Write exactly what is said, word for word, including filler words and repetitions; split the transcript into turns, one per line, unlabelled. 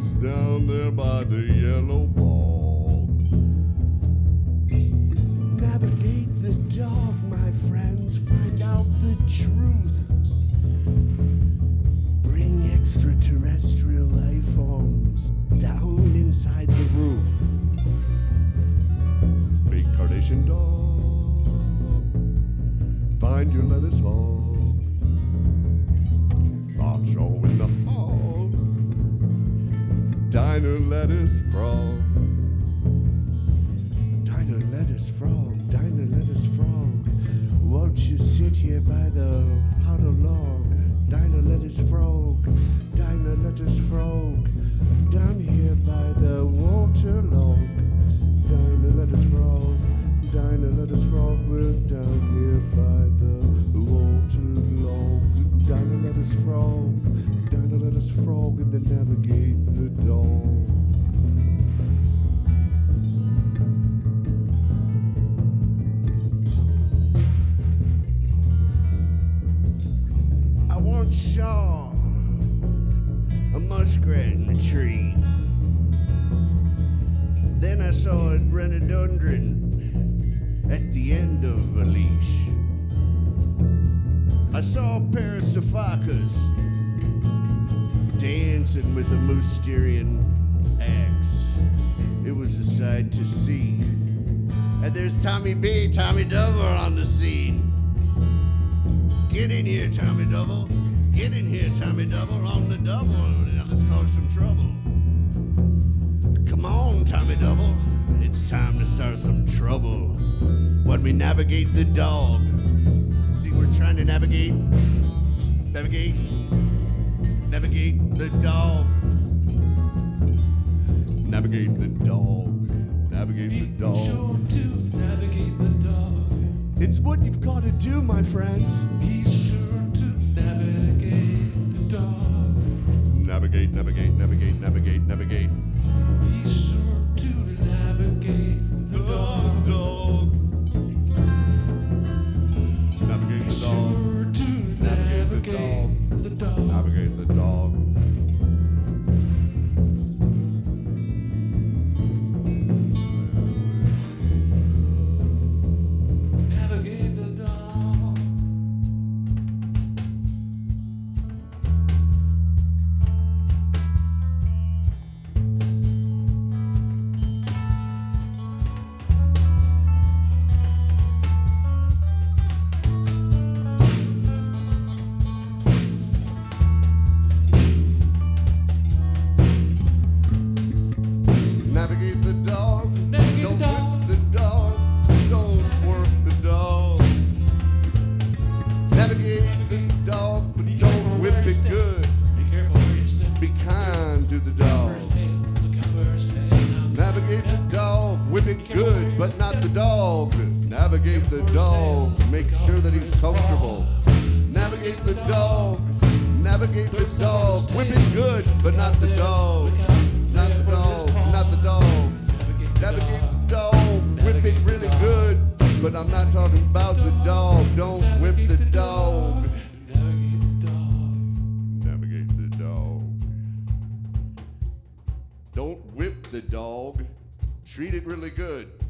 is down there by the yellow bog. Navigate the dog, my friends, find out the truth. Bring extraterrestrial life forms down inside the roof. Big Carnation dog, find your lettuce hog. Macho in the hall, diner lettuce frog. Diner lettuce frog, diner lettuce frog. Won't you sit here by the outer log? Diner lettuce frog, diner lettuce frog. Down here by the water log. Diner lettuce frog, diner lettuce frog. We're down here by the water log. Diner lettuce frog, diner lettuce frog, and then navigate the dog. I once saw a muskrat in a tree. Then I saw a rhododendron at the end of a leash. I saw a pair of sophocas dancing with a Mousterian axe. It was a sight to see. And there's Tommy B, Tommy Double on the scene. Get in here, Tommy Double. Get in here, Tommy Double, on the double. Now let's cause some trouble. Come on, Tommy Double. It's time to start some trouble when we navigate the dog. See, we're trying to navigate, navigate, navigate the dog. Navigate the dog. Navigate the dog.
Be sure to navigate the dog.
It's what you've got to do, my friends.
Be sure to navigate the dog.
Navigate, navigate, navigate, navigate, navigate.
Be sure to navigate the dog.
dog. Navigate
Be
the dog.
sure to
Navigate the
navigate the dog.
Navigate the dog.
Navigate the dog.
Navigate the dog.
Navigate
Don't
the dog.
whip the dog. Don't work the dog. Navigate the dog, but
Be
don't
careful
whip
where you
it
step.
good.
Be careful where you step.
Be kind to the dog.
First tail, look out first tail.
Navigate the dog, whip it good, but not the dog. Navigate the dog, make sure that he's comfortable. Navigate the dog, navigate the dog, whip it good, but not the dog. Not the dog, not the dog. Navigate the dog, whip it really good, but I'm not talking about the dog. Don't whip the dog.
Navigate the dog.
Navigate the dog. Don't whip the dog. Treat it really good.